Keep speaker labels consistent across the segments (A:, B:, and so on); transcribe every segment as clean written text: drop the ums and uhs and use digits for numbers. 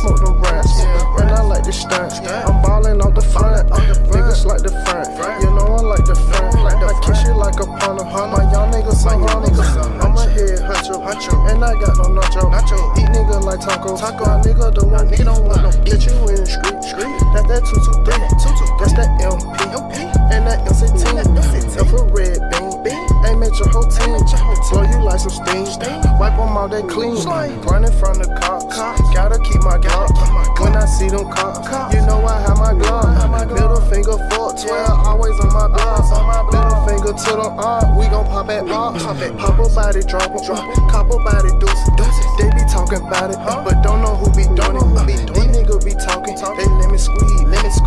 A: smoke them rats. Man, I like the stunt. I'm ballin' off the front. Niggas like the front. You know I like the front. I kiss you like a punter. My young niggas so honey. I'm a head huncho. And I got no nacho. Eat nigga like taco. My nigga don't want no. Get you in the street. That's that 223. That's that MP. And that M16. F a red bean. Aim at your whole team. Blow you like some steam. Wipe them all that clean. Running from the cops. Gotta keep my Glock. When I see them cops, you know I have my Glock. Middle finger 412, always on my block. Middle finger to the arm, we gon' pop at pop. Pop a body, drop a cop a body, deuce. They be talking about it, but don't know who be doing it. These niggas be talking, they let me squeeze.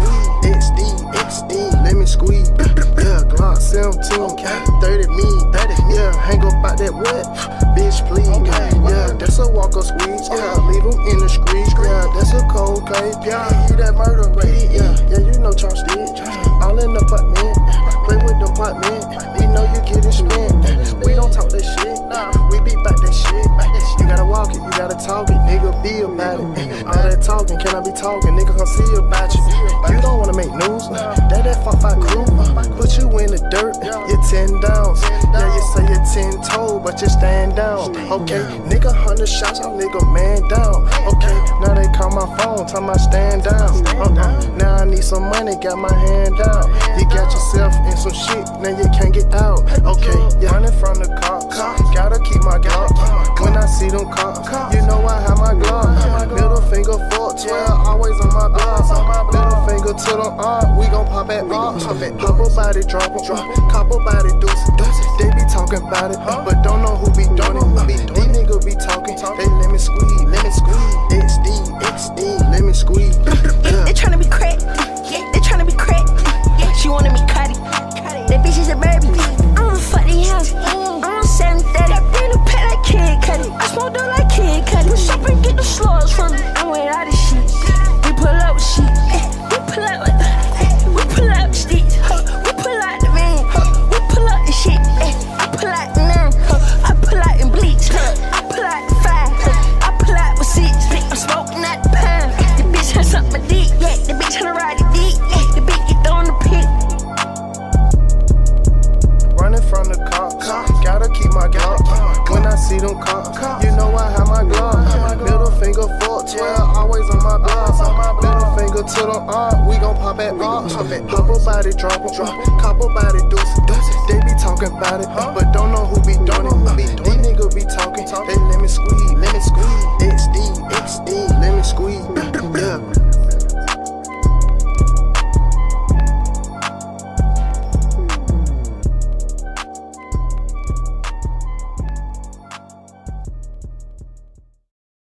A: XD, let me squeeze. Yeah, Glock 17, 30 me. Yeah, hang up out that wet, bitch please. Yeah, that's a walker squeeze. Yeah, leave him in the street. Yeah, that's a cold case. Yeah, he that murder rate. Yeah, you know Charles did. All in the apartment, play with the apartment. We know you getting spent. We don't talk that shit. We be back that shit. You gotta walk it, you gotta talk it. Nigga, be about it. All that talking, can I be talking? Nigga, come see about you. You don't wanna make news. That 5 crew. Put you in the dirt. You're 10 downs. Yeah, you say you're 10 toes, but you stand down. Okay, nigga, 100 shots, y'all nigga man down. Okay, now they call my phone, tell my stand down. Now I need some money, got my hand out. You got yourself in some shit, now you can't get out. Okay, you running from the cops, gotta keep my Glock. When I see them cops, you know I have my Glock. Middle finger 412, always on my block. Middle finger to the arm, we gon' pop at pop. Pop a body, drop a cop a body, deuce. They be talking about it, but don't know who be doing it. These niggas be talking, they let me squeeze. XD, let me squeeze.
B: They tryna be crack, they tryna be crack. She wanted me cutty. That bitch is a baby. I'ma fuck the house. I'm 730. In the pet like Kid Cudi. I smoke dope like Kid Cudi. We shop and get the slugs from me. I'm with all this shit. We pull up with shit. We pull up with sticks. We pull out the van. We pull up the shit. I pull out the 9. I pull out in bleach. I pull out the 5. I pull out with 6. I'm smoking out the pound. The bitch has suck my dick. Yeah, the bitch tryna ride the dick. The bitch get thrown in the pit.
A: Running from the cops, gotta keep my Glock. When I see them cops, you know I have my Glock. Middle finger 412, always on my block. Middle finger to the arm, we gon' pop at pop. Pop a body, drop a cop a body, deuce. They be talking about it, but don't know who